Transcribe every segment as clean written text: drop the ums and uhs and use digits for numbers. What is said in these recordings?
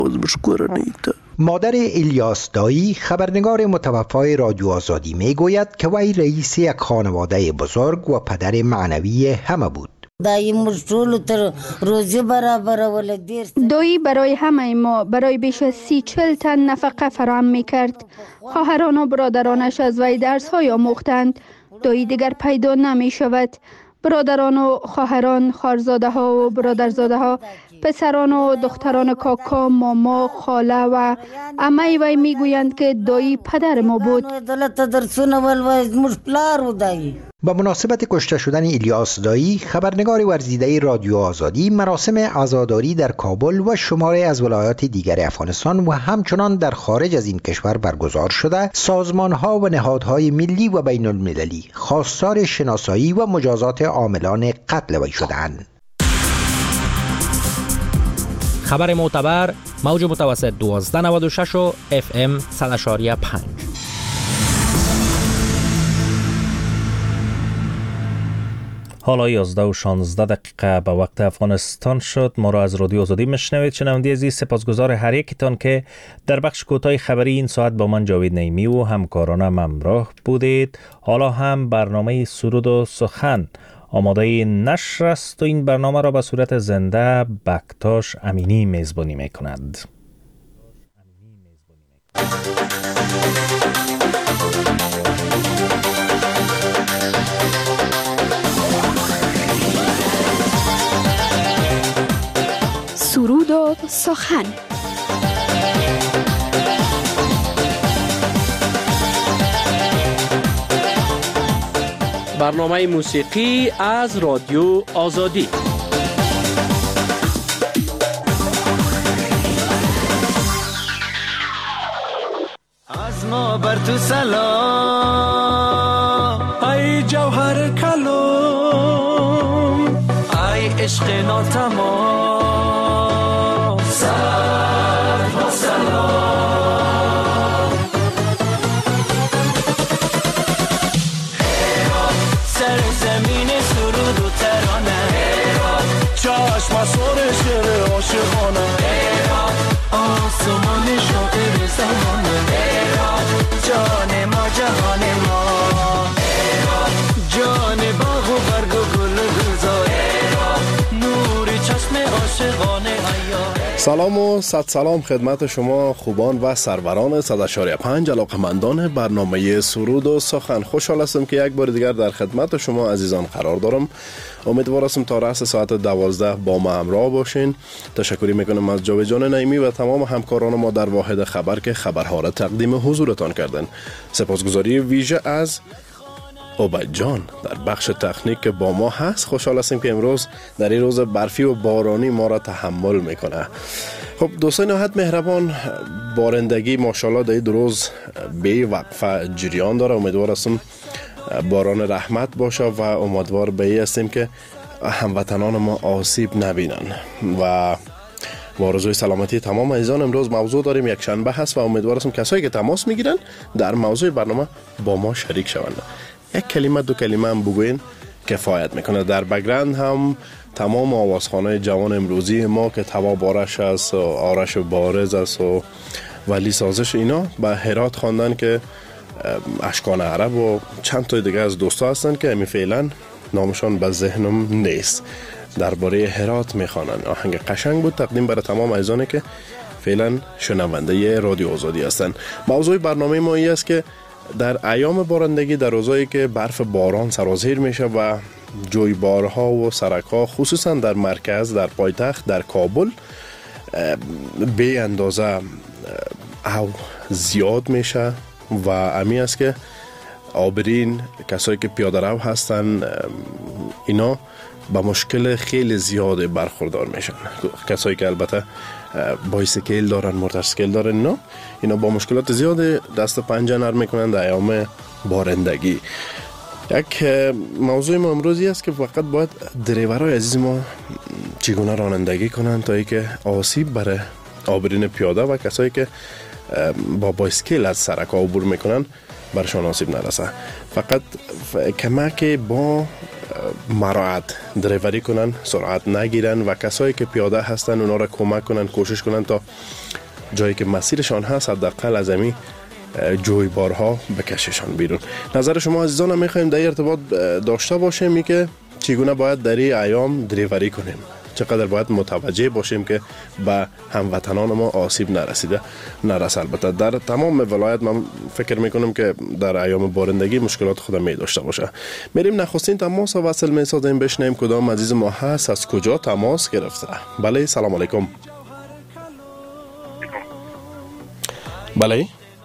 مادر الیاس دایی خبرنگار متوفای رادیو آزادی میگوید که وی رئیس یک خانواده بزرگ و پدر معنوی همه بود. دایی برای همه ما برای بیش از 30-40 تن نفقه فراهم می کرد. خواهران و برادرانش از وی درس های آموختند. دایی دیگر پیدا نمی شود. برادران و خواهران، خالزاده ها و برادرزاده ها، پسران و دختران کاکا، ماما، خاله و عمه وی می گویند که دایی پدر ما بود. با مناسبت کشته شدن الیاس دایی، خبرنگار ورزیده رادیو آزادی مراسم عزاداری در کابل و شماری از ولایات دیگر افغانستان و همچنان در خارج از این کشور برگزار شده، سازمان‌ها و نهادهای ملی و بین المللی خواستار شناسایی و مجازات عاملان قتل وی شدند. خبر معتبر، موج متوسط 1296 و FM 100.5. حالا 11:16 به وقت افغانستان شد. ما را از رادیو آزادی میشنوید. شنونده عزیز، سپاسگزار هر یکتان که در بخش کوتاه خبری این ساعت با من جاوید نعیمی و همکارانم همراه بودید. حالا هم برنامه سرود و سخن آماده نشر است و این برنامه را به صورت زنده بکتاش امینی میزبانی میکند. سرود و سخن. برنامه موسیقی از رادیو آزادی. از ما بر تو سلام ای جوهر کلام، ای عشق ناتمام، سلام و سلام. سر زمین سرود و ترانه، چشم سر شعر عاشقانه، آسمان شاعر زمانه، جان ما جهان ما، جان باغ و برگ و گل و گلزار، نور چشم عاشقانه ایار. سلام و صد سلام خدمت شما خوبان و سروران 100.5 علاقمندان برنامه سرود و سخن. خوشحال هستم که یک بار دیگر در خدمت شما عزیزان قرار دارم. امیدوار هستم تا رأس ساعت 12 با ما همراه باشین. تشکری میکنم از جاوید جان نعیمی و تمام همکاران ما در واحد خبر که خبرها را تقدیم حضورتان کردن. سپاسگزاری ویژه از عبید جان در بخش تکنیک که با ما هست. خوشحال هستیم که امروز در این روز برفی و بارانی ما را تحمل میکنه. خب دوستان نهایت مهربان، بارندگی ماشاءالله در این روز بی وقفه جریان داره. امیدوار هستم باران رحمت باشه و امیدوار به این هستیم که هموطنان ما آسیب نبینن و با آرزوی سلامتی تمام عزیزان. امروز موضوع داریم، یک شنبه هست و امیدوار هستم کسایی که تماس میگیرن در موضوع برنامه با ما شریک شوند. یک کلمه دو کلمه هم بگوین کفایت میکنه. در بگرند هم تمام آوازخانه جوان امروزی ما که تواب آرش است و آرش بارز است و ولی سازش، اینا به هرات خواندن که اشکان عرب و چند تا دیگه از دوستا هستن که همی فعلا نامشان به ذهنم نیست. درباره هرات میخوانن. آهنگ قشنگ بود، تقدیم برای تمام عزیزانی که فعلا شنونده رادیو آزادی هستن. موضوع برنامه ما این است که در ایام بارندگی، در روزایی که برف باران سرازیر میشه و جویبارها و سرک‌ها خصوصا در مرکز، در پایتخت، در کابل به اندازه او زیاد میشه و امی است که آبرین، کسایی که پیاده رو هستن، اینا با مشکل خیلی زیاد برخوردار میشن. کسایی که البته بایسیکل دارن، موتورسیکل دارن، اینا با مشکلات زیاد دست پنجه نرم میکنن در ایام بارندگی. یک موضوع ما امروزی است که فقط باید دریورای عزیز ما چگونه رانندگی کنن تا ای که آسیب برای آبرین پیاده و کسایی که با بایسکل از سرک عبور میکنن برشان آسیب نرسه. فقط کمک با مراعات دریوری کنن، سرعت نگیرن و کسایی که پیاده هستن اونا را کمک کنن، کوشش کنن تا جایی که مسیرشان هست حداقل از این جویبارها بکششان بیرون. نظر شما عزیزان میخوایم در ارتباط داشته باشیم که چگونه باید در این ایام دریوری کنیم، چقدر باید متوجه باشیم که به هموطنان ما آسیب نرسه. البته در تمام ولایت من فکر میکنم که در ایام بارندگی مشکلات خود می داشته باشه. میریم نخستین تماس وصل میسازیم، بشنیم کدام عزیز ما هست، از کجا تماس گرفته. بله سلام علیکم. بله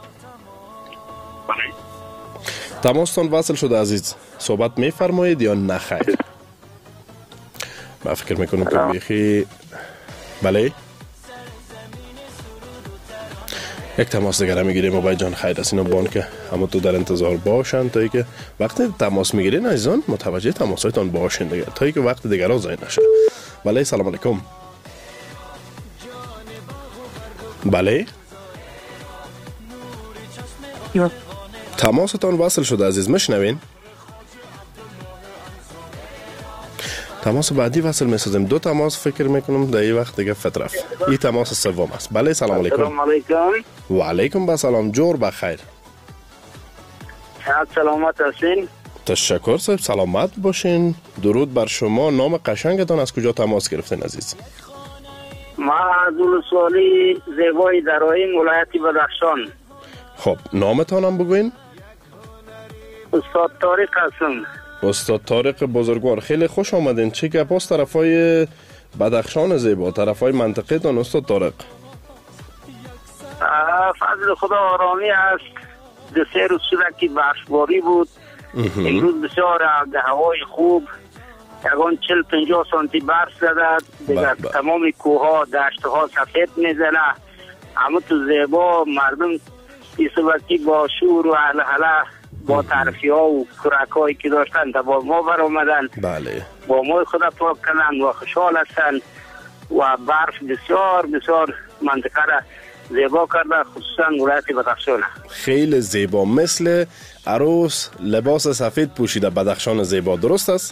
تماستان وصل شده عزیز، صحبت میفرمایید یا نخیر؟ من فکر میکنم که بیخی. بله یک تماس دیگر میگیریم. آبای جان خیر است، اینا بان که همه تو در انتظار باشن تا ای که وقتی تماس میگیرین عزیزان متوجه تماسایتان باشین دیگه، تا ای که وقت دیگر ها ضایع نشه. بله سلام علیکم. بله تماستان وصل شده عزیز، میشنوین؟ تماس بعدی وصل میسازیم. دو تماس فکر میکنم در این وقت دیگه فترف. این تماس سوم است. بله سلام علیکم. سلام علیکم. و علیکم السلام. جور بخیر. سلامت هستین؟ تشکر صاحب، سلامت باشین. درود بر شما. نام قشنگتان، از کجا تماس گرفتین عزیز؟ ما از ولسوالی زیبای درائیم ولایت بدخشان. خب نامتان هم بگوین؟ استاد طارق هستم. استاد طارق بزرگوار، خیلی خوش آمدین. چه گپ است طرفای بدخشان زیبا، طرفای منطقه تان استاد طارق؟ فضل خدا آرامی است. دو سه روز شده که برفباری بود. امروز بسیار هوای خوب، یکان 40-50 سانتی برف زده دیگر. تمام کوها دشتها سفید میزنه. همه تو زیبا مردم ایسوبتی با شور و هلهله با تعرفی ها و کرک هایی که داشتن تا با ما بر آمدن. بله. با ما خدا پاک کنن و خوشحال هستن و برف بسیار بسیار منطقه را زیبا کرده، خصوصا ولایت بدخشان. خیلی زیبا، مثل عروس لباس سفید پوشیده بدخشان زیبا، درست است؟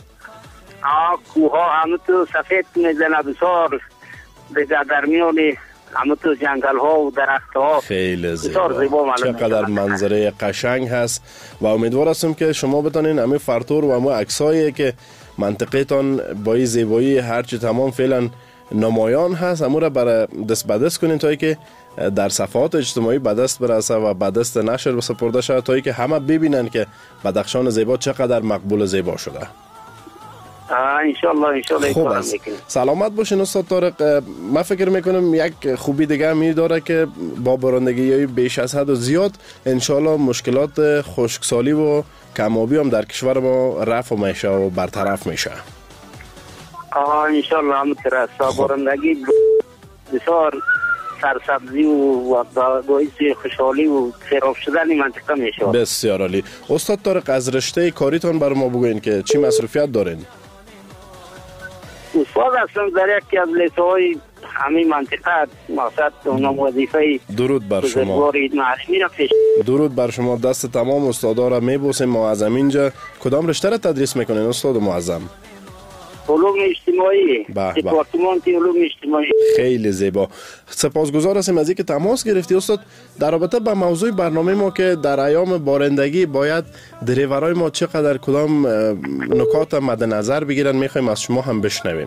کوها همه تو سفید میزنه بسیار دیگر، در میان همه تو جنگل ها و درخت ها خیلی زیبا. چقدر منظره قشنگ هست و امیدوار هستم که شما بتانین همه فرتور و همه عکسایی که منطقه تان با این زیبایی هرچی تمام فعلا نمایان هست همون را برای دست به دست کنین تا که در صفحات اجتماعی به دست برسه و به دست نشر بسپرده شده تا که همه ببینن که بدخشان زیبا چقدر مقبول زیبا شده. انشالله خوب است. سلامت باشین استاد طارق. من فکر میکنم یک خوبی دیگه می داره که با بارندگی بیش از حد و زیاد انشالله مشکلات خشکسالی و کمابی هم در کشور ما رفع میشه و برطرف میشه. انشالله همونطور است. بارندگی بسیار سرسبزی و باعث خوشحالی و سیراب شدن منطقه میشه. بسیار عالی. استاد طارق از رشته کاریتان بر ما بگوین که چی مصروفیت دارین؟ استاد هستم در یکی از لیسه‌های همین منطقه، مقصد اونم وظیفه درود بر شما. درود بر شما. دست تمام استادا را میبوسیم. ما از اینجا کدام رشته را تدریس میکنین استاد معظم؟ علوم اجتماعی، دپارتمان علوم اجتماعی. خیلی زیبا. سپاسگزار هستیم از اینکه تماس گرفتی استاد. در رابطه با موضوع برنامه ما که در ایام بارندگی باید دریورای ما چقدر کدام نکات مد نظر بگیرن میخوایم از شما هم بشنویم.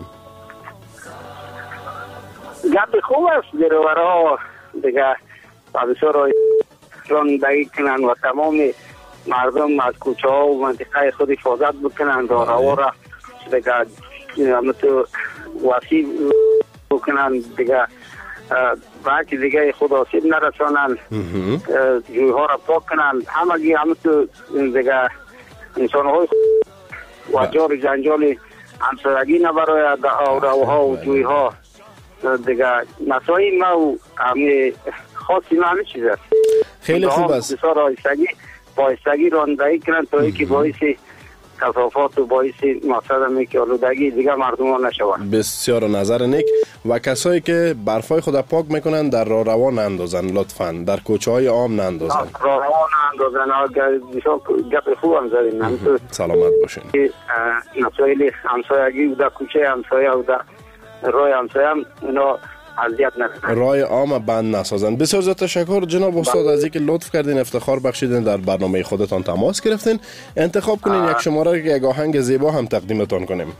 گپ خوب است. دریورها دیگه بسیار رانندگی کنن و تمام مردم از کوچه ها و منطقه خود حفاظت بکنن، راهرو را دیگه همه تو وسیع بکنن دیگه، باقی دیگه خود آسیب نرسانن، جویها را پاک کنن، همه تو دیگه انسانهای و جار جنجال همسایگی نبراید آوروها و جویها دیگه. مسائل ما و همه خاصی ما همه چیز است. خیلی خوب است. بسیار آیستگی رانندگی کنن تا اینکه باعث کثافات و باعث مقصد می که آلودگی دیگه مردم نشوند. بسیار نظر نیک. و کسایی که برفای خود پاک میکنن در راه روان نندازن، لطفاً در کوچه های عام نندازن. راه روان نندازن. گپ خوب هم زدین. سلامت باشین. مسائل همسایگی و در کوچه همسایه و در راه همسایه هم اینا اذیت نکنن، راه عام بند نسازن. بسیار زیاد تشکر جناب استاد از اینکه لطف کردین، افتخار بخشیدین، در برنامه خودتان تماس گرفتین. انتخاب کنین یک شماره که یک آهنگ زیبا هم تقدیمتان کنیم.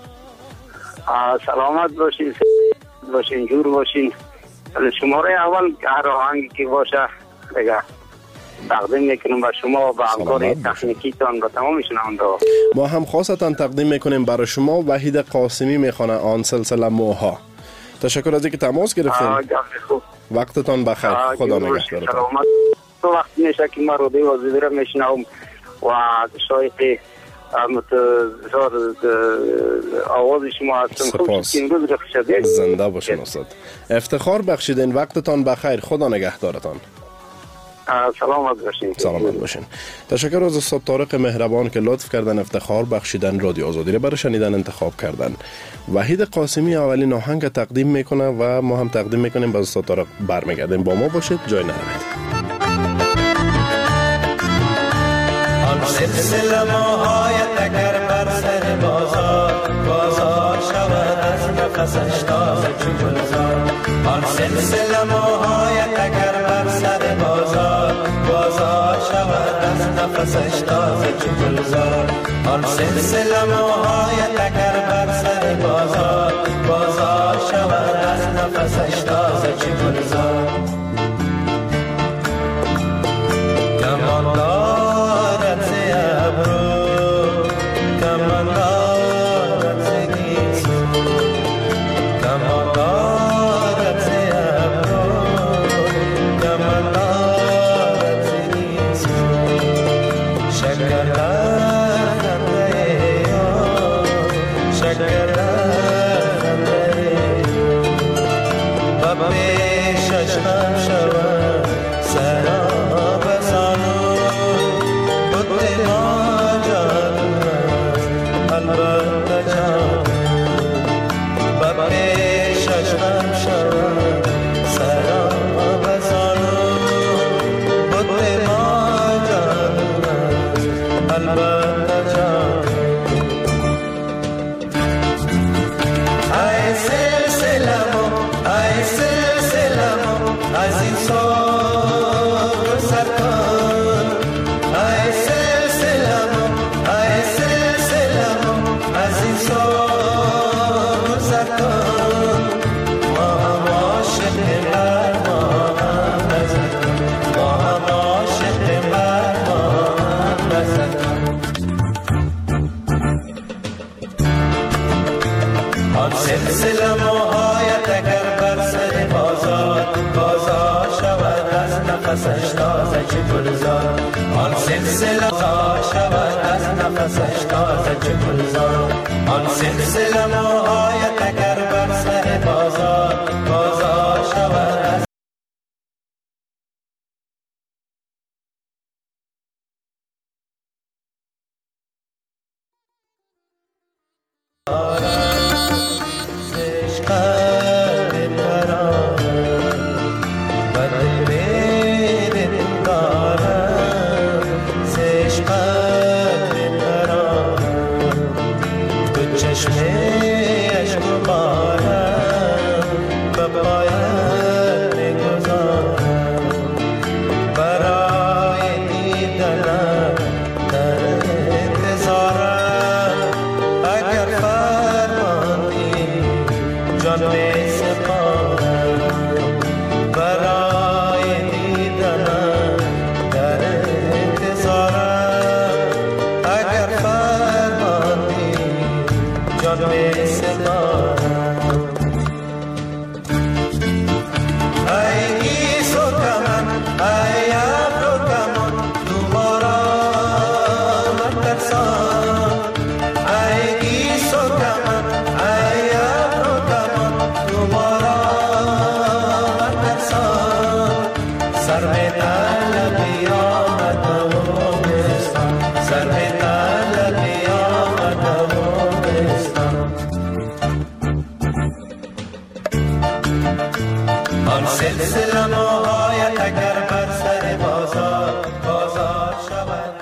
سلامت باشین جور باشین. شماره اول هر آهنگی که باشه دیگه تقدیم میکنم به شما و به همکار تکنیکیتان و تمام شنونده‌ها. ما هم خاصتا تقدیم میکنیم برای شما. وحید قاسمی میخوانه آن سلسله موها. تشکر از اینکه تماس گرفتین. وقتتان بخیر. خدا نگهدارتان. سلامت. تو وقت میشه که ما رادیو آزادی را میشنوم و شایق آواز شما هستم. سپاس. زنده باشین استاد. افتخار بخشیدین. وقتتان بخیر. خدا نگهدارتان. سلامت باشین. سلامت باشین. تشکر از استاد طارق مهربان که لطف کردن افتخار بخشیدن رادیو آزادی را برای شنیدن انتخاب کردن. وحید قاسمی اولین آهنگ تقدیم میکنه و ما هم تقدیم میکنیم. به استاد طارق برمیگردیم. با ما باشید، جای نروید. سلسله موهای تکر بر سر بازار شود از نفسش تازه چو گلزار. آن سلسله موهای تکر بر سر بازار شود از نفسش تازه چو گلزار. آن سلسله موهای تکر بر سر بازار شود از نفسش تازه چو گلزار. آن سلسله موهای تکر بر سر بازار شود. سر به طلبی سلسله ماهایت اگر بر سر بازار شود.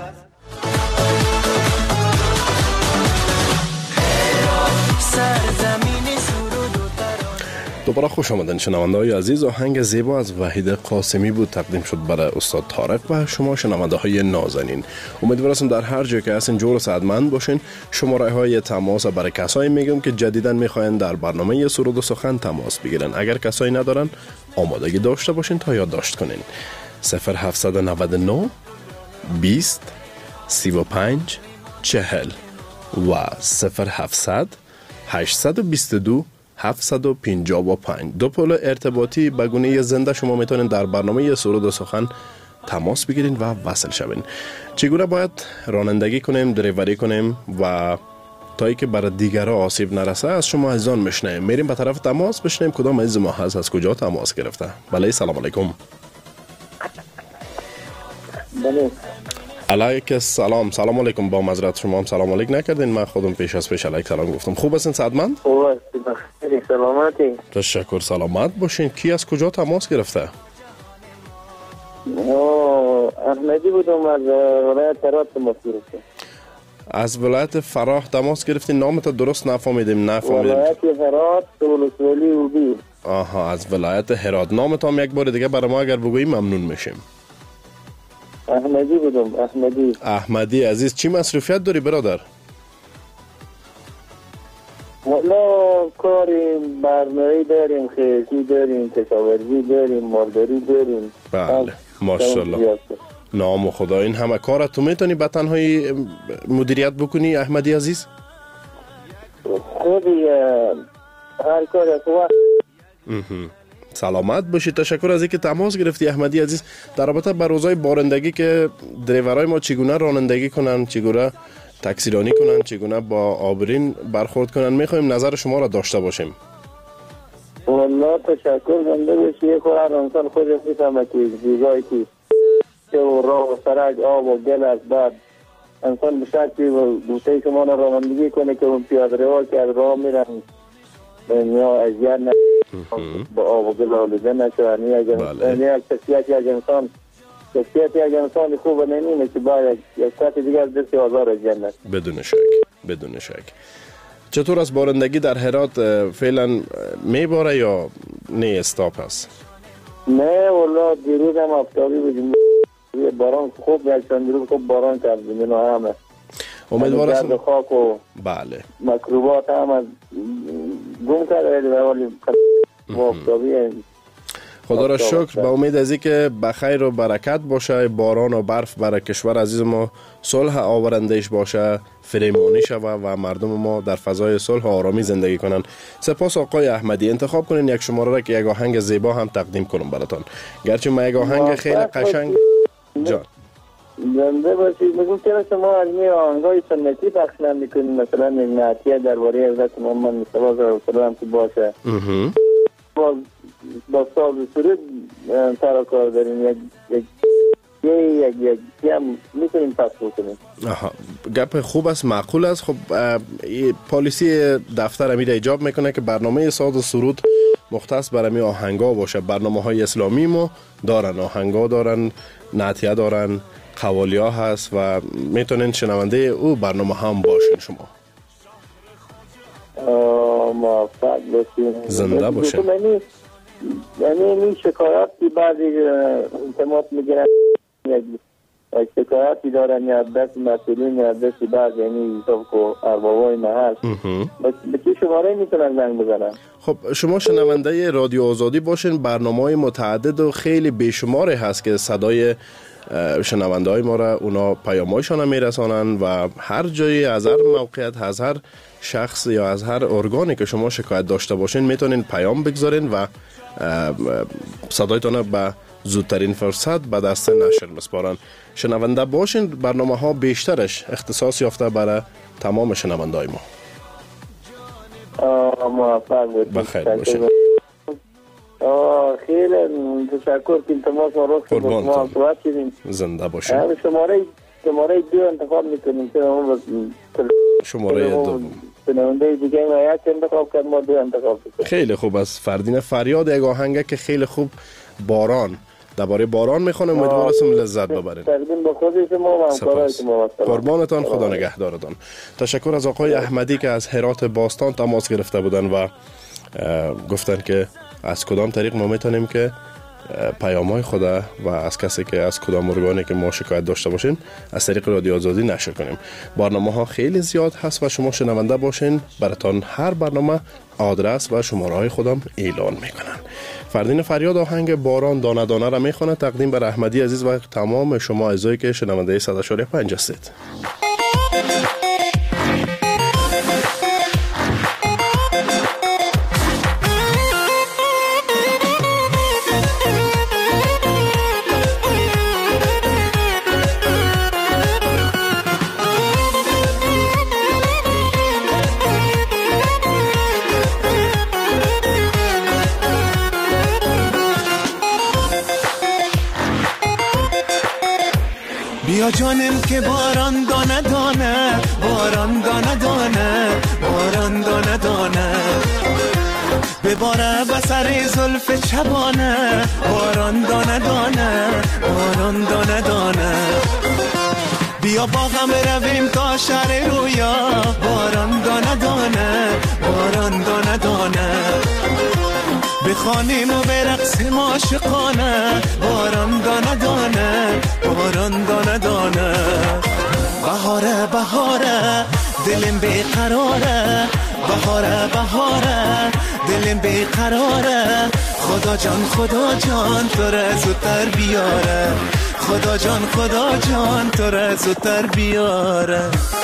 دوباره خوش آمدن شنونده‌های عزیز. آهنگ زیبا از وحید قاسمی بود، تقدیم شد برای استاد طارق و شما شنونده‌های نازنین. امیدوارم در هر جای که هستین جور و سعادتمند باشین. شماره‌های تماس برای کسایی میگم که جدیداً میخواین در برنامه سرود و سخن تماس بگیرن. اگر کسایی ندارن آمادگی داشته باشین تا یادداشت کنین. 0799 20 35 40 و 0700 822 755. دو پل ارتباطی به گونه زنده شما میتونین در برنامه سرود و سخن تماس بگیرین و وصل شوین. چگونه باید رانندگی کنیم، دریوری کنیم و تا ای که برای دیگرها آسیب نرسه از شما عزیزان میشنیم. میریم به طرف تماس بشنیم کدام عزیز ما هست، از کجا تماس گرفته. بله سلام علیکم. بله علیک السلام. سلام علیکم. با معذرت شما هم سلام علیک نکردین، من خودم پیش از پیش علیک سلام گفتم. خوب هستین سعادتمند؟ خوب هستی، بخیر، سلامتی. تشکر، سلامت باشین. کی از کجا تماس گرفته؟ احمدی بودم از ولایت هرات تماس گرفته. از ولایت فراه تماس گرفتین. نامت درست نفهمیدیم. ولایت هرات ولسوالی اوبی. آها، از ولایت هرات. نامت هم یک بار دیگه برای ما اگر بگویی ممنون میشیم. احمدی بودم. احمدی عزیز، چی مصروفیت داری برادر؟ والا کاریم، برنامه‌ای داریم، خیلی داریم، کشاورزی داریم، مالداری داریم. بله ماشاءالله. نام خدا. این همه کار تو میتونی به تنهایی مدیریت بکنی احمدی عزیز؟ خودی هر کار از وقت. سلامت باشی. تشکر از اینکه تماس گرفتی احمدی عزیز. در رابطه با روزهای بارندگی که دریورای ما چگونه رانندگی کنن، چگونه تاکسیرانی کنن، چگونه با آبرین برخورد کنن، میخوایم نظر شما را داشته باشیم. والله تشکر زنده باشی. یک هر انسان خودش میفهمه که جایی که راه و سرک آب و گل است، بعد انسان به شکلی بوته شما را رانندگی کنه که اون پیاده روها که از راه میرن یا اذیت نه با آب و گل آلوده نشود. یک شخصیت یک انسان خوب نمینه که باید یک ساعت دیگر از دست آزار جنت. بدون شک. چطور از بارندگی در هرات فعلا میباره یا نه استاپ هست؟ نه والله دیروز هم آفتابی بودیم، باران خوب یک چند روز خوب باران کردیم. اینا همه امیدوارم خاک و بله مکروبات هم از گم کرده ولی آفتابی. خدا را شکر. با امید از اینکه بخیر و برکت باشه، باران و برف برای کشور عزیز ما صلح آورندهش باشه، فریمانی شوه و مردم ما در فضای صلح و آرامی زندگی کنن. سپاس آقای احمدی. انتخاب کنین یک شماره را که یک آهنگ زیبا هم تقدیم کنم براتون. گرچه ما یک آهنگ خیلی قشنگ جان زنده باشید. میگم چرا شما از می آهنگای سنتی پخش نمیکنید؟ مثلا یک نعتیه درباره حضرت محمد صلی الله علیه و سلم که باشه با ساز سرود سر کار داریم، یک هم میتونیم پس بکنیم. گپ خوب است، معقول است. خب پالیسی دفتر امیر ایجاب میکنه که برنامه ساز و سرود مختص برای آهنگا باشه. برنامه های اسلامی ما دارن، آهنگا دارن، نعتیه دارن، قوالیا هست و میتونین شنونده او برنامه هم باشین. شما موفق باشین، زنده باشین. یعنی این شکایاتی بعضی انتماس میگیرن، یک شکایاتی دارن یا دست مسئولین یا دست بعض، یعنی حساب که اربابای محل به چه شماره میتونن زنگ بزنن؟ خب شما شنونده رادیو آزادی باشین. برنامه‌های متعدد و خیلی بیشماری هست که صدای شنونده های ما را اونا پیامایشان میرسانن و هر جایی از هر موقعیت، از هر شخص یا از هر ارگانی که شما شکایت داشته باشین میتونین پیام بگذارین و صدایتان به زودترین فرصت به دست نشر مسپارن. شنونده باشین. برنامه ها بیشترش اختصاص یافته برای تمام شنونده های ما. موفق باشین. بخیر باشین. خیلی تشکر که تماس ما رو ما صحبت کردیم. زنده باشین. شماره 2 انتخاب میکنیم که اون شماره 2 شنونده دیگه ما یک انتخاب کرد، ما 2 انتخاب کرد. خیلی خوب است. فردین فریاد یک آهنگ که خیلی خوب باران، درباره باران میخوانم. امیدوار هستم لذت ببرین. تقدیم به خود شما و همکارانتون موفق. قربانتان، خدا نگهدارتان. تشکر از آقای احمدی که از هرات باستان تماس گرفته بودن و گفتن که از کدام طریق ما میتونیم که پیام‌های خدا و از کسی که از کدام ارگانی که ما شکایت داشته باشیم از طریق رادیو آزادی نشر کنیم. برنامه‌ها خیلی زیاد هست و شما شنونده باشین. براتان هر برنامه آدرس و شماره‌های خودم اعلان میکنن. فردین فریاد آهنگ باران دانه دانه را میخونه تقدیم بر احمدی عزیز و تمام شما اعضایی که شنونده 100.5 هستید. بیا جانم که باران دانه دانه، باران دانه دانه، باران دانه دانه بباره بسر زلف چبانه، باران دانه دانه، باران دانه دانه بیا با غم رویم تا شهر رویا، باران دانه دانه، باران دانه دانه بخوانیم و برقصیم عاشقانه، باران دانه دانه، باران دانه دانه بهاره بهاره دلم بیقراره، بهاره بهاره دلم بیقراره خدا جان تو را زودتر بیاره، خدا جان تو را زودتر بیاره.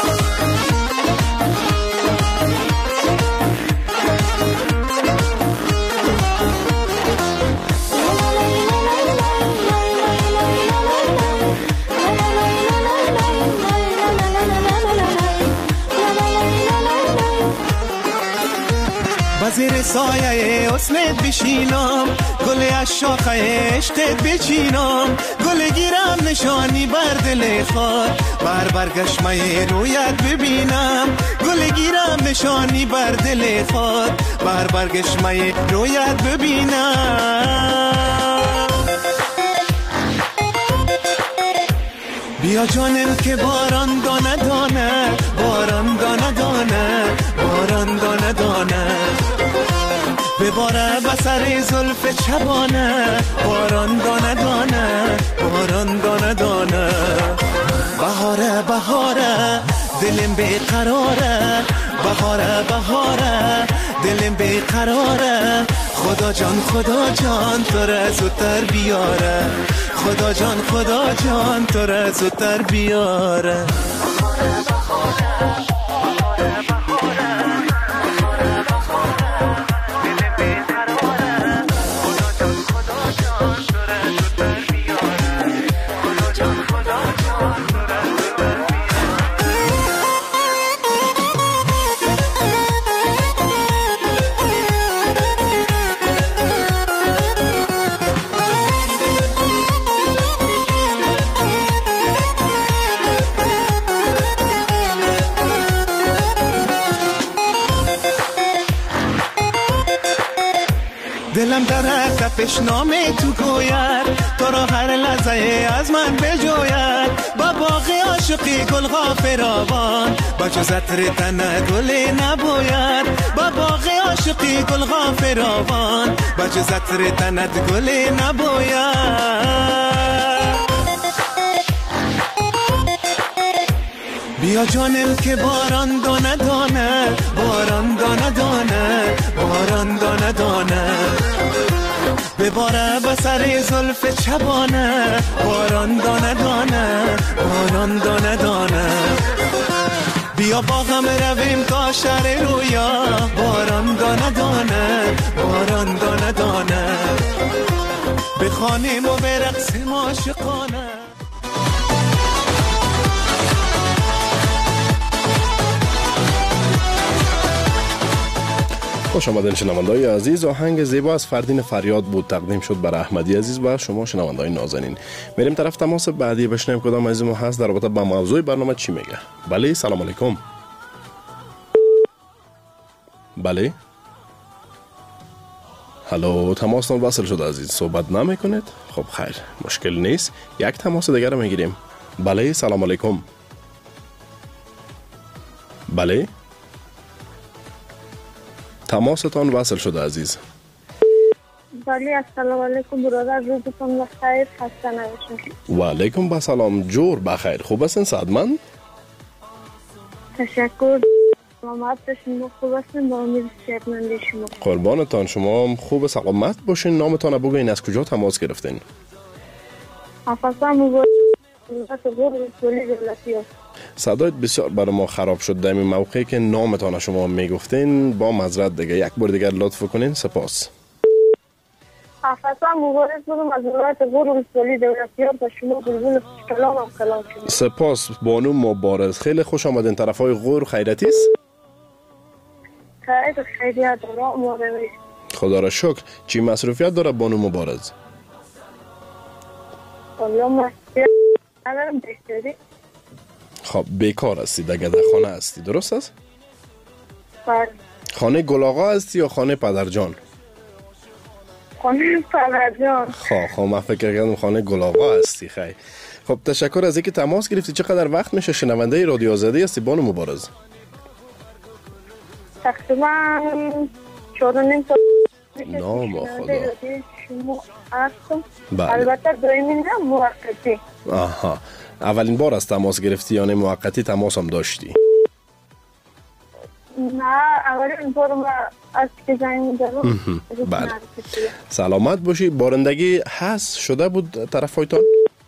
زیر سایه حسنت بشینم، گل از شاخه عشقت بچینم، گل گیرم نشانی بر دل خود، برگشمه رویت ببینم، گل گیرم نشانی بر دل خود، برگشمه رویت ببینم. بیا جانم که باران دانه دانه، باران دانه دانه، باران دانه دانه بباره بسر زلف چبانه، باران دانه دانه، باران دانه دانه بهاره بهاره دلم بیقراره، بهاره بهاره دلم بیقراره خدا جان تو را زودتر بیاره، خدا جان تو را زودتر بیاره. دلم در تپش نامه تو گوید، تو را هر لحظه از من بجوید، با باغ عاشقی گل غافراوان، با جز عطر تنت گلی نبوید، با باغ عاشقی گل غافراوان، با جز عطر تنت گلی نبوید. بیا جانم که باران دانه دانه، باران دانه دانه، باران دانه دانه بباره بسر زلف چبانه، باران دانه دانه، باران دانه دانه بیا با غم رویم تا شهر رویا، باران دانه دانه، باران دانه دانه بخوانیم و برقصیم عاشقانه. خوش آمدین شنونده‌های عزیز. آهنگ زیبا از فردین فریاد بود، تقدیم شد برای احمدی عزیز و شما شنونده‌های نازنین. میریم طرف تماس بعدی بشنویم کدام عزیز ما هست در رابطه با موضوع برنامه چی میگه. بله، سلام علیکم. بله هلو، تماستان وصل شده عزیز، صحبت نمی کنید؟ خب خیر، مشکل نیست. یک تماس دیگر رو میگیریم. بله، سلام علیکم. بله، تماستان وصل شده عزیز. بله، السلام علیکم برادر، روزتون بخیر، خسته نباشید. و علیکم السلام، جور بخیر. خوب هستین صحتمند؟ تشکر. سلامت باشین، خوب هستین، با امید صحتمندی شما. قربانتان، شما هم خوب سلامت باشین. نامتان رو بگوین، از کجا تماس گرفتین؟ افسان مبارک غور رسولی دولتی است. صدایت بسیار برای ما خراب شد در این موقعی که نامتان شما میگفتین. با معذرت دیگه یک بار دیگر لطف کنین. سپاس. افسان مبارک بودم از ولایت غور رسولی دولتی است. شما بلبل کلام و کلام شما. سپاس بانو مبارز، خیلی خوش آمدین. طرفای غور خیرتی است؟ خیریت داره مبارک. خدا را شکر. چی مصروفیت داره بانو مبارز؟ والله مصروفیت ندارم، بهتری. خب بیکار هستی، در خانه هستی، درست است؟ بله. خانه گلاغا هستی یا خانه پدرجان؟ خانه پدرجان. خب من فکر کردم خانه گلاغا هستی. خیر. خب تشکر از اینکه تماس گرفتی. چقدر وقت میشه شنونده رادیو آزادی هستی بانو مبارز؟ تقریبا 4.5 سال. نام خدا. شما هستم. بله. البته دویمین نه موقتی. آها، اولین بار از تماس گرفتی یا نه موقتی تماس هم داشتی؟ نه، اولین بار ما از که زنگ زدم. بله. سلامت باشی. بارندگی هست شده بود طرفایتان؟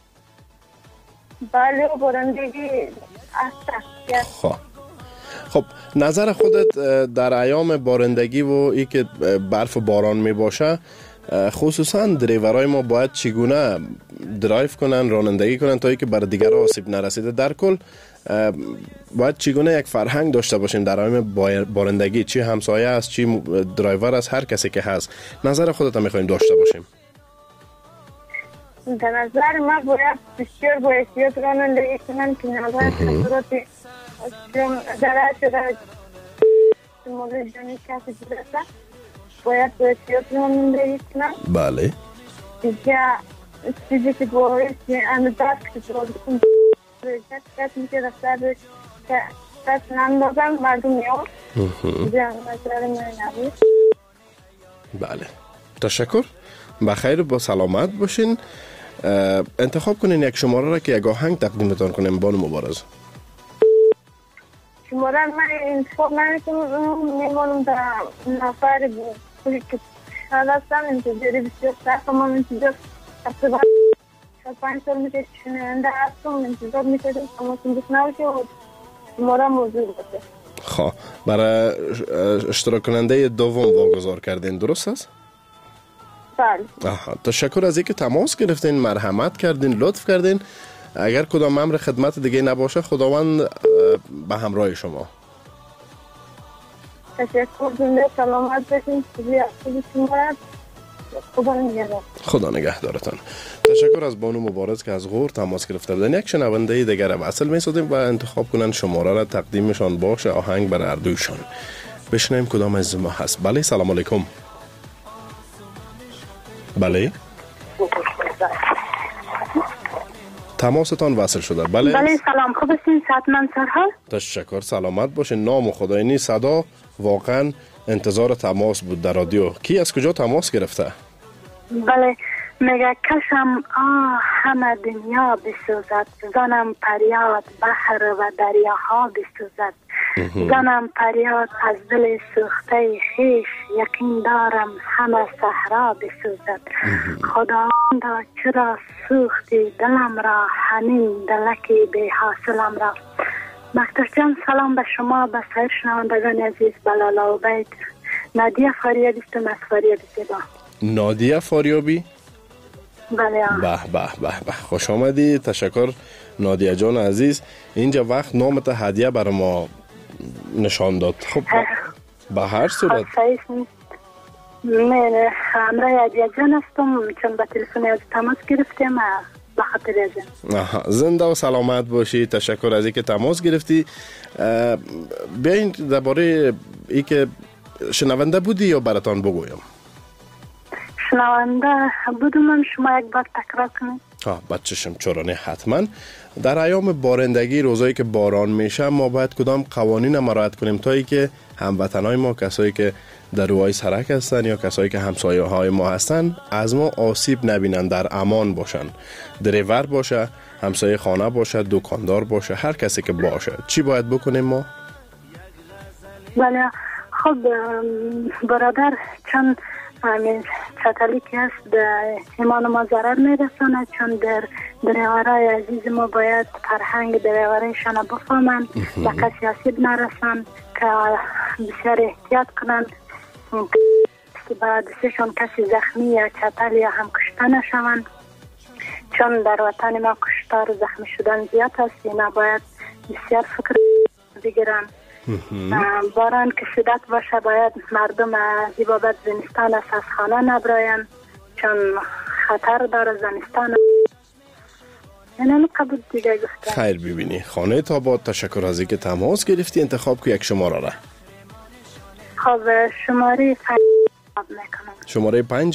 بله، بارندگی هست. خب نظر خودت در ایام بارندگی و ای که برف و باران می باشه، خصوصا دریورای ما باید چگونه درایو کنن، رانندگی کنن تا ای که بر دیگر آسیب نرسیده؟ در کل باید چگونه یک فرهنگ داشته باشیم در ایام بارندگی؟ چی همسایه است، چی درایور است، هر کسی که هست، نظر خودت هم میخوایم داشته باشیم. در نظر من باید بسیار با احتیاط رانندگی کنن که نظر خطرات ضرر شده مورد جانی کسی برسه. باید با احتیاط رانندگی کنن. بله. دیگه چیزی که باید اندازه که باید کنن کسی میشه رفتر که کسی نندازن مردم میان. دیگه نظر من نبود. بله، تشکر. بخیر، با سلامت باشین. انتخاب کنین یک شماره را که یک آهنگ تقدیمتان کنیم بانو مبارز. شماره من انتخاب نمیکنم، میمانم در نفر که شاید هستم. انتظاری بسیار سخت من انتظار تقریبا 5 سال میشه شنونده هستم. انتظار میشه تماسون بس نباشه و شماره موضوع باشه. خب برای اشتراک کننده دوم واگذار کردین، درست است؟ بله. تشکر از اینکه تماس گرفتین، مرحمت کردین، لطف کردین. اگر کدام امر خدمت دیگه نباشه، خداوند به همراه شما. تشکر. زنده سلامت باشین. خدا نگهدارتان. تشکر از بانو مبارز که از غور تماس گرفته بودن. یک شنونده دیگر وصل می‌سازیم و انتخاب کنن شماره را تقدیمشان باشه، آهنگ بر اردویشان. بشنویم کدام از ما هست. بله، سلام علیکم. بله، تماستان وصل شده. بله سلام، خوب هستین؟ صحتمند سرحال؟ تشکر، سلامت باشین. نام خدای نی صدا واقعا انتظار تماس بود در رادیو. کی از کجا تماس گرفته؟ بله، میگه کشم همه دنیا بسوزد، زنم پریاد بحر و دریاها بسوزد. زنم پریاد از دل سوخته خیش، یقین دارم همه صحرا بسوزد. خداوندا چرا سوختی دلم را، همین دلکی بی حاصلم را. مکتر جان، سلام به شما، به سایر شنوندگان عزیز. بلالا و بیت نادیه فاریابی استم از فاریابی زیبا. نادیه فاریابی؟ بله. به خوش آمدی. تشکر نادیه جان عزیز. اینجا وقت نامت هدیه برای ما نشان داد. خب به هر صورت من همراه هدیه جان هستم، چون با تلفن از تماس گرفتیم به خاطر ازم. زنده و سلامت باشی. تشکر از اینکه تماس گرفتی. بیاین درباره ای که شنونده بودی یا براتان بگویم؟ شنونده بودم، شما یک بار تکرار کنید. بچشم چرانه حتما. در ایام بارندگی، روزایی که باران میشه، ما باید کدام قوانین ما رعایت کنیم تا ای که هموطنای ما، کسایی که در روهای سرک هستن یا کسایی که همسایه های ما هستن، از ما آسیب نبینن، در امان باشن. دریور باشه، همسایه خانه باشه، دکاندار باشه، هر کسی که باشه. چی باید بکنیم ما؟ بله خب برادر، چون چتلی که هست به ایمان ما ضرر میرسانه، چون در دریورای عزیز ما باید فرهنگ دریورایشان بفهمن، به کسی آسیب نرسن، که بسیار احتیاط کنن که به دستشان کسی زخمی یا چتل یا هم کشته نشون، چون در وطن ما کشتار و زخمی شدن زیاد هست. اینا باید بسیار فکر بگیرن. باران که شدت باشه، باید مردم از بابت زمستان از خانه نبراین، چون خطر داره زمستان. اینم قبول دیگه گفتم. خیر ببینی خانه تاباد، تشکر از اینکه تماس گرفتی. انتخاب که یک شماره را. خب شماره 5 میکنم. شماره 5؟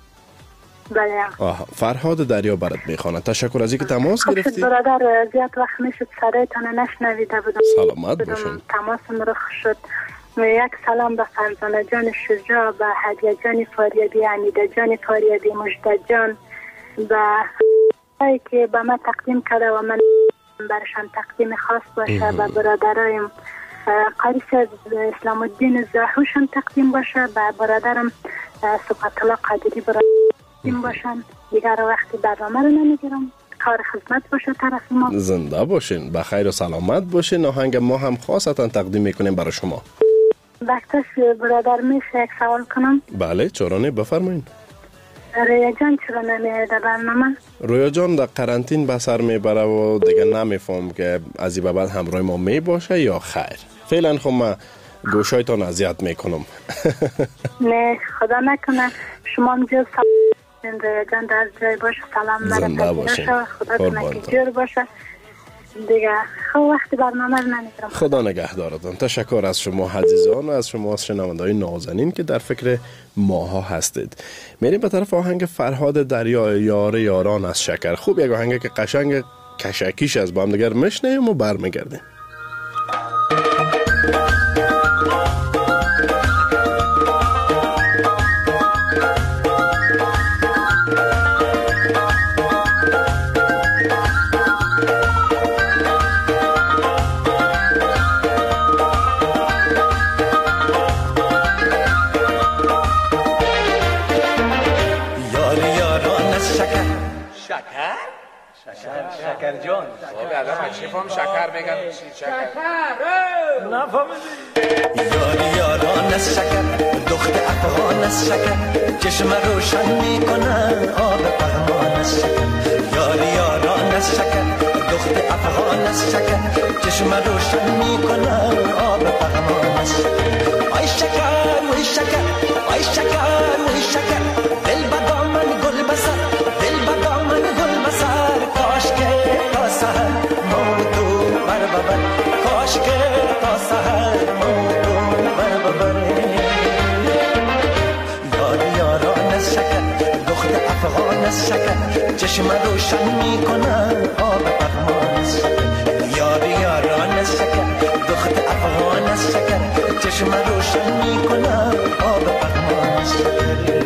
بله. فرهاد دریا برات میخوانه. تشکر از اینکه تماس گرفتی. خب برادر، زیاد وقت میشد صدایتان نشنویده بودم. سلامت باشین. تماسم رخ شد. یک سلام به فرزانه جان شجاع، به هدیه جان فاریابی، حمیده جان فاریابی، مجده جان، به هایی که به من تقدیم کرده و من برشان تقدیم خاص باشه. به برادرایم قاریس اسلام الدین زاهوشان تقدیم باشه. به برادرم صفت الله قادری تقدیم باشن. دیگر وقتی برنامه رو نمیگیرم. کار خدمت باشه طرف ما. زنده باشین، بخیر و سلامت باشین. آهنگ ما هم خاصتا تقدیم میکنیم برای شما. وقتش برادر میشه یک سوال کنم؟ بله چرانه، بفرمایید. رویا جان چرا نمیاد برنامه؟ رویا جان در قرنطین به سر میبره و دیگه نمیفهم که از این بعد همراه ما میباشه یا خیر. فعلا خب من گوشایتان اذیت میکنم. نه خدا نکنه. شما هم جز سلام رویا جان در جای باشه. سلام زنده باشین. خدا کنه که جور باشه دیگه. خب وقتی برنامه رو نمیگیرم. خدا نگهدارتان. تشکر از شما عزیزان و از شما از شنونده‌های نازنین که در فکر ماها هستید. میریم به طرف آهنگ فرهاد دریا، یار یاران از شکر. خوب یک آهنگ که قشنگ کشکیش از با هم دیگر میشنیم و برمیگردیم. شکر جان آدم چیفام شکر میگن. شکر یاری یاران از شکر، دخت افغان از شکر، چشم روشن میکنن آب پهمان از شکر. یاری یاران از شکر، دخت افغان از شکر، چشم روشن میکنن آب پهمان از شکر. آی شکر وی شکر، آی شکر وی شکر، دل با دامن گل بسر، دل با دامن گل بسر. کاش که تا سحر موتو بر ببر، کاش که تا سحر موتو بر ببر. یاری یاران از شکر، دخت افغان از شکر، چشم روشن میکنن آب پهمان از شکر. یاری یاران از شکر، دخت افغان از شکر، چشم روشن میکنن آب پهمان از شکر.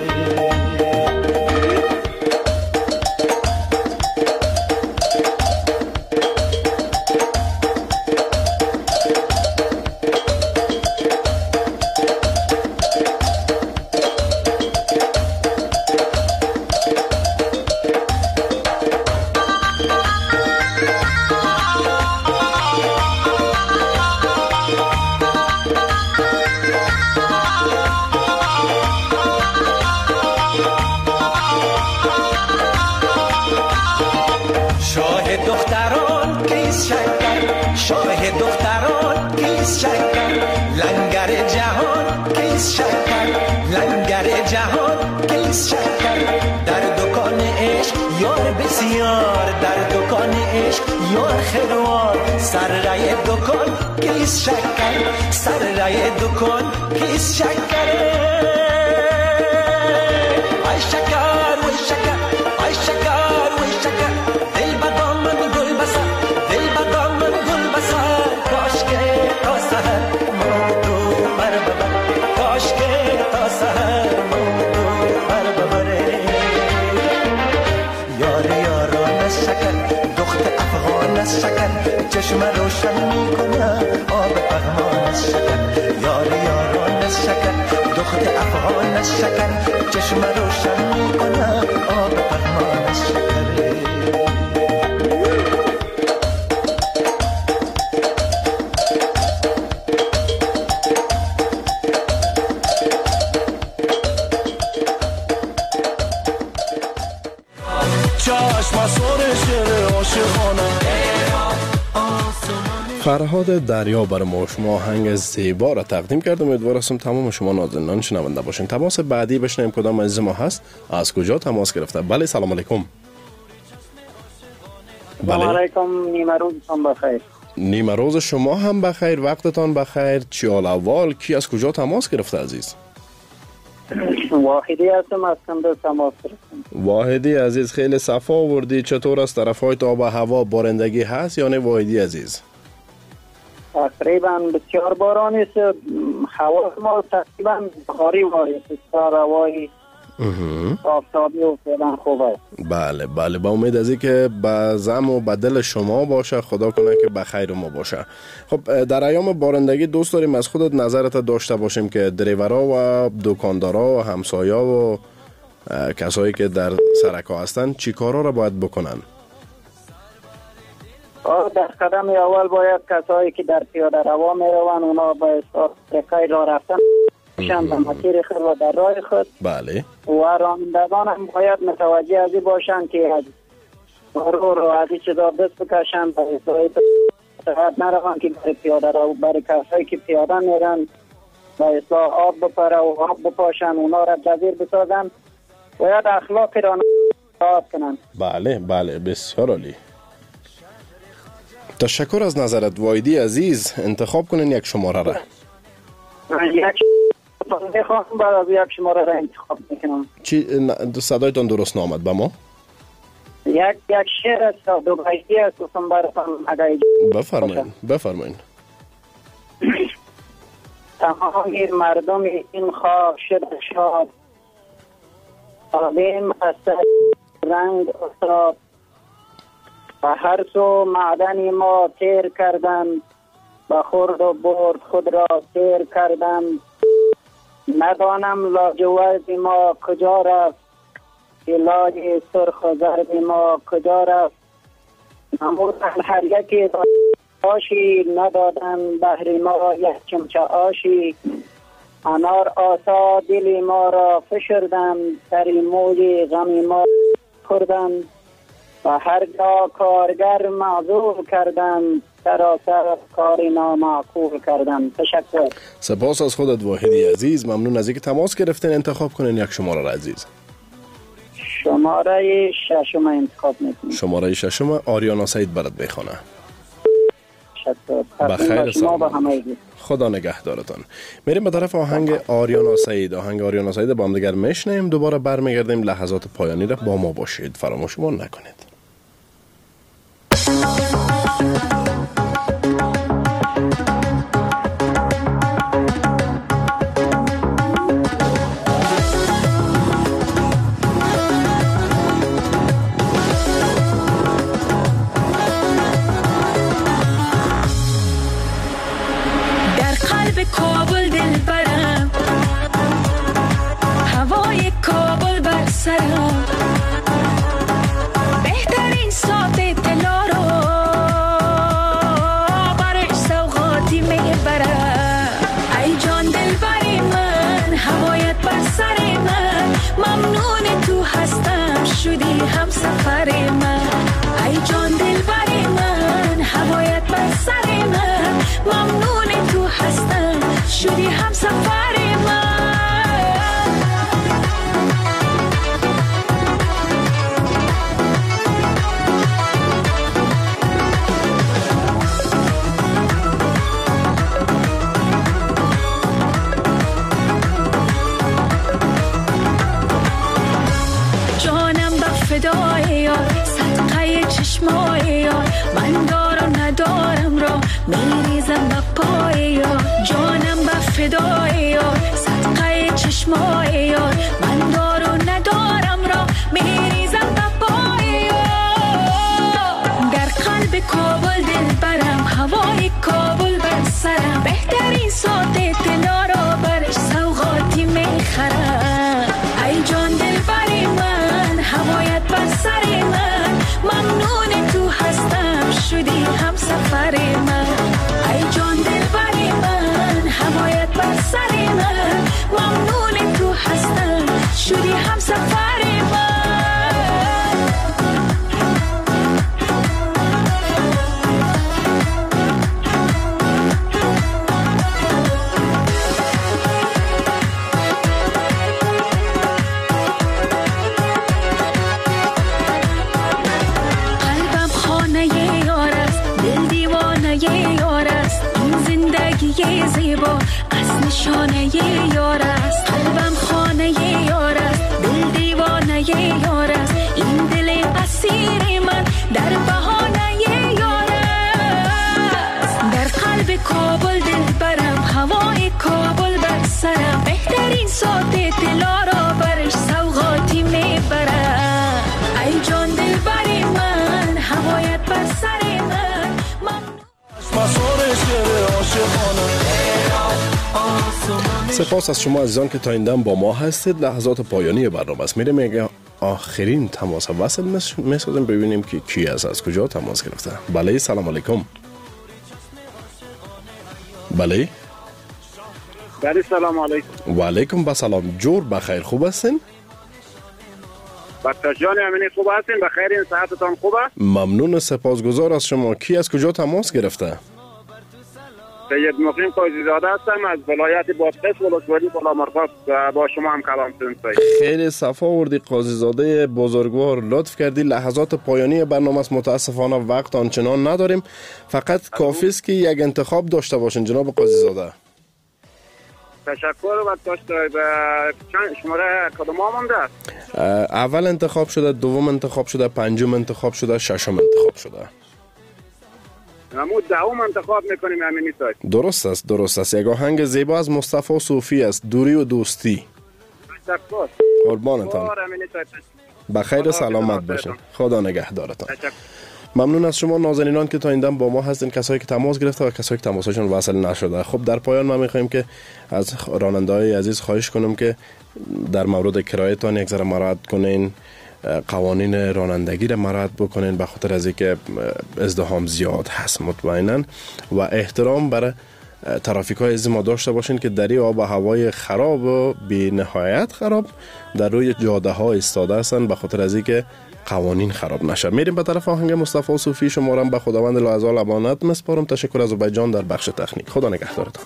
دکان کیس شکره، آی شکر از شکر چشم روشن میکنه آب پغمان از شکر یار یاران از شکر دخت افغان از شکر چشم روشن میکنه آب پغمان از شکر فرهاد دریا بر ما شما آهنگ زیبا را تقدیم کرد. امیدوار هستم تمام شما نازنینان شنونده باشین. تماس بعدی بشنویم کدام عزیز ما هست، از کجا تماس گرفته. بله سلام علیکم. سلام علیکم، نیمه روزتان بخیر. نیمه روز شما هم بخیر، وقتتان بخیر. چی حال احوال؟ کی از کجا تماس گرفته عزیز؟ واحدی هستم از کندز تماس گرفتم. واحدی عزیز خیلی صفا آوردی. چطور است طرفای آب و هوا؟ بارندگی هست یا نه واحدی عزیز؟ تقریبا بسیار بارانی است. هوا ما تقریبا بخاری وارد است. هوای آفتابی و فعلا خوب است. بله بله، با امید از که به زم و به دل شما باشه. خدا کنه که به خیر ما باشه. خب در ایام بارندگی دوست داریم از خودت نظرت داشته باشیم که دریورا و دکاندارا و همسایا و کسایی که در سرکا هستن چی کارا را باید بکنن؟ در قدم اول باید کسایی که در پیاده روا میروند اونا باید رکای راه رفتن باشند در مسیر خود و در راه خود. بله. و رانندگان هم باید متوجه از این باشند که از مرور و از این چیزا دست بکشند و اصلاحی تقدر نروند که برای پیاده روا برای کسایی که پیاده میرن و اصلاح آب بپره و آب بپاشن اونا را جزیر بسازن. باید اخلاق رانندگان کنند. بله بله، بسیار عالی. تشکر از نظرت واحدی عزیز. انتخاب کنین یک شماره را. یک میخوام بعد از یک شماره را انتخاب میکنم. چی صدایتان درست نامد به ما؟ یک شعر است دو بیتی است گفتم براتون اگر بفرمایین. تمام مردم این خاک شده شاد آبیم از رنگ افتاد و هر سو معدنی ما تیر کردند و خورد و برد خود را تیر کردند. ندانم لاجورد ما کجا رفت لاج سرخ و زرد ما کجا رفت. نمودن هر یکی آشی ندادن بهر ما یک چمچه آشی. انار آسا دل ما را فشردن در موج غم ما خوردن و هر جا کارگر معذور کردن سراسر کاری نامعقول کردن. تشکر. سپاس از خودت واحدی عزیز. ممنون از اینکه تماس گرفتین. انتخاب کنین یک شماره را عزیز. شماره ششم انتخاب میکنم. شماره ششم آریانا سعید برات بخونه. تشکر. بخیر سلام. خدا نگهدارتان. میریم به طرف آهنگ آریانا سعید. آهنگ آریانا سعید با هم دیگر میشنیم. دوباره برمیگردیم. لحظات پایانی را با ما باشید. فراموش نکنید. کابل دل برم هوای کابل بر سرم بهترین ساعت دلا رو برش سوغاتی میبرم. ای جان دل بری من هوایت بر سر من ممنون تو هستم شدی هم سفر من. ای جان دل بری من هوایت بر سر من ممنون تو هستم شدی هم سفر من. جانم به فدای یار سرم بهترین ساعت طلا را برش سوغاتی میخرم ای جان دل بری من هوایت بر سر من ممنون تو هستم شدی هم سفر من ای جان دل بری من هوایت بر سر من ممنون تو هستم شدی هم سفر من یه زیبا از نشانه یار است قلبم خانه یار است دل دیوانه یار است این دل اسیر من در بهانه یار است در قلب کابل دل برم هوای کابل بر سرم بهترین ساعت طلا را برش سوغاتی میبرم ای جان دل بری من هوایت بر سر من سپاس از شما عزیزان که تا این دم با ما هستید. لحظات پایانی برنامه است. میریم اگه آخرین تماس وصل میسازیم ببینیم که کی از کجا تماس گرفته. بله سلام علیکم. بله بله سلام علیکم. و علیکم با سلام. جور بخیر خوب هستین؟ بختر جان امینی خوب هستین؟ بخیر این صحتتان خوبه؟ ممنون سپاسگزار از شما. کی از کجا تماس گرفته؟ سید مقیم قاضی زاده هستم از ولایت بادغیس ولسوالی بالامرغاب با شما هم کلام سنسای. خیلی صفا آوردی قاضی زاده بزرگوار، لطف کردی. لحظات پایانی برنامه است، متاسفانه وقت آنچنان نداریم، فقط کافی است که یک انتخاب داشته باشین جناب قاضی زاده. تشکر و داشته چند شماره کدوم مونده؟ اول انتخاب شده، دوم انتخاب شده، پنجم انتخاب شده، ششم انتخاب شده. همون دوم انتخاب میکنیم امینی سایت. درست است. یک آهنگ زیبا از مصطفی صوفی است، دوری و دوستی. تشکر. قربانتان. بخیر و سلامت باشین. خدا نگهدارتان. ممنون از شما نازنینان که تا این دم با ما هستین، کسایی که تماس گرفته و کسایی که تماسشون وصل نشده. خب در پایان ما میخوایم که از راننده‌های عزیز خواهش کنم که در مورد کرایه‌تان یک ذره مراعات کنین، قوانین رانندگی را مراعات بکنین، به خاطر از اینکه ازدحام زیاد هست مطمئنا، و احترام برای ترافیک‌های عزیز ما داشته باشین که در آب و هوای خراب و بی نهایت خراب در روی جاده ها ایستاده هستن، به خاطر از اینکه قوانین خراب نشه. میریم به طرف آهنگ مصطفی صوفی. شما را به خداوند لاعضال امانت میسپارم. تشکر از عبیجان در بخش تکنیک. خدا نگهدارتان.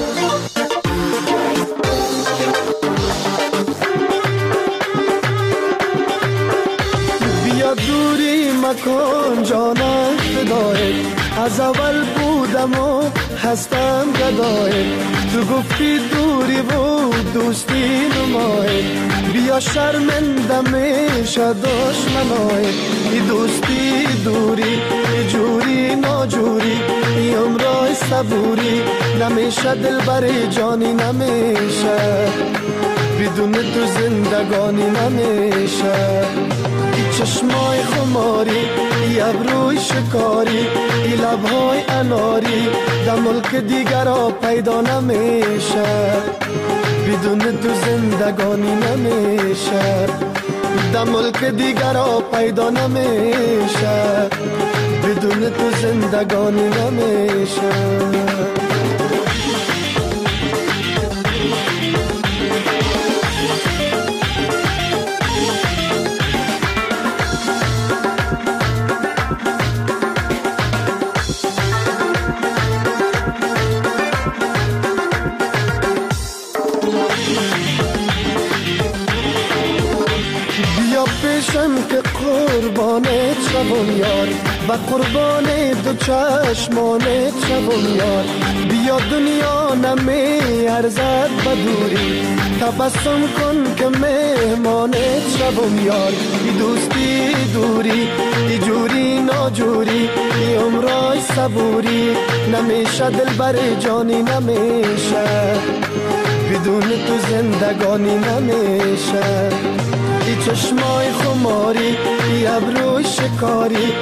بیا دوری مکن جانم فدای، از اول بودم و هستم گدای، تو گفتی دوری و دوستی نمای، بیا شرمنده میشه دشمنای، ای دوستی دوری ای جوری ناجوری ای عمرای صبوری، نمیشه دل بر جانی نمیشه، بدون تو زندگانی نمیشه، چشمای خماری ای ابروی شکاری ای لبهای اناری در ملک دیگر را پیدا نمیشه، بدون تو زندگانی نمیشه، در ملک دیگر را پیدا نمیشه، بدون تو زندگانی نمیشه. که قربانت شوم یار و قربان دو چشمانت شوم یار، بیا دنیا نمی ارزد بدوری، تبسم کن که مهمانت شوم یار، ای دوستی دوری ای جوری ناجوری ای عمرای صبوری، نمیشه دل بر جانی نمیشه، بدون تو زندگانی نمیشه، ای چشمای خماری ای ابروی شکاری